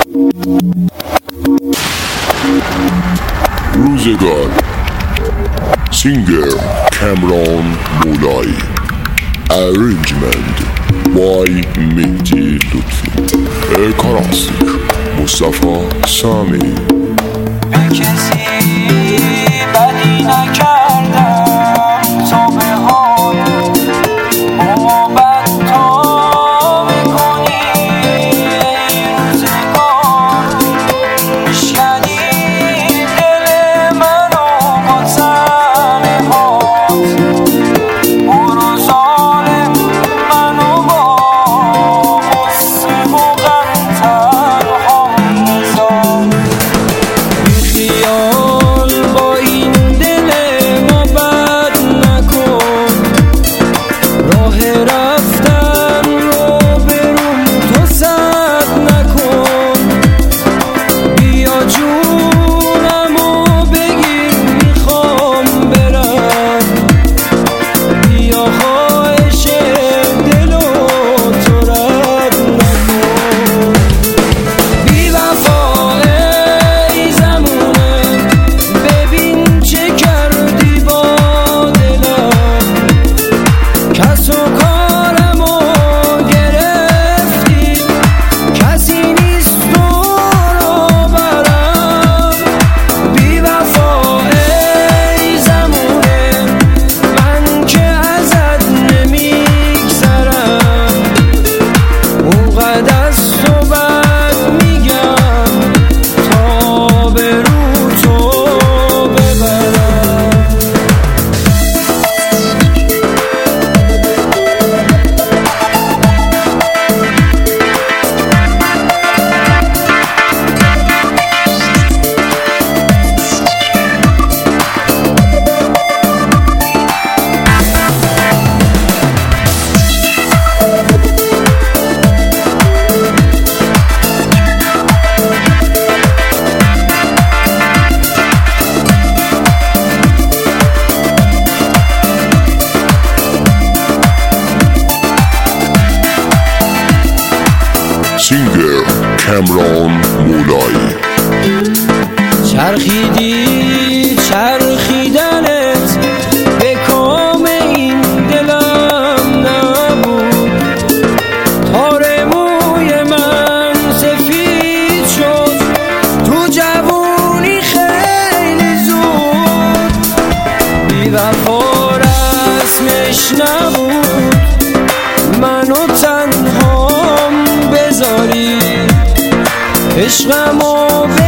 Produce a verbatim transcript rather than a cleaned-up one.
روزگار سینگر کامران مولایی ارنجمنت بای مهدی لطفی کاراستیک مصطفی سامی به کسی بدی نکردم تا به حال با بد تا میکنی ای روزگار میشکنی دل منو با تنهات برو ظالم منو با غصه و غم تنها نذار بیخیال با این دل ما بد نکن راه رفتن رو بروم تو سد نکن بیا جونمو بگیر میخوام برم بیا خواهش دلو تو رد نکن بی وفا ای زمونه ببین چه کردی با دلم کس و کارمو گرفتی کسی نیست تو رو برم بی وفا ای زمونه من که ازت نمیگذرم اونقدر از تو بد میگم تا به رو تو ببرم سینگر کامران مولایی چرخیدی چرخیدنت به کام این دلم نبود تار موی من سفید شد تو جوونی خیلی زود بی وفا رسمش نبود منو تنهام بذاری عشقمو